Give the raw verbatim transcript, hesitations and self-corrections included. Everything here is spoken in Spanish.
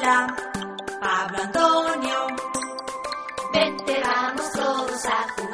Hola, Pablo Antonio. Vente, vamos todos a jugar.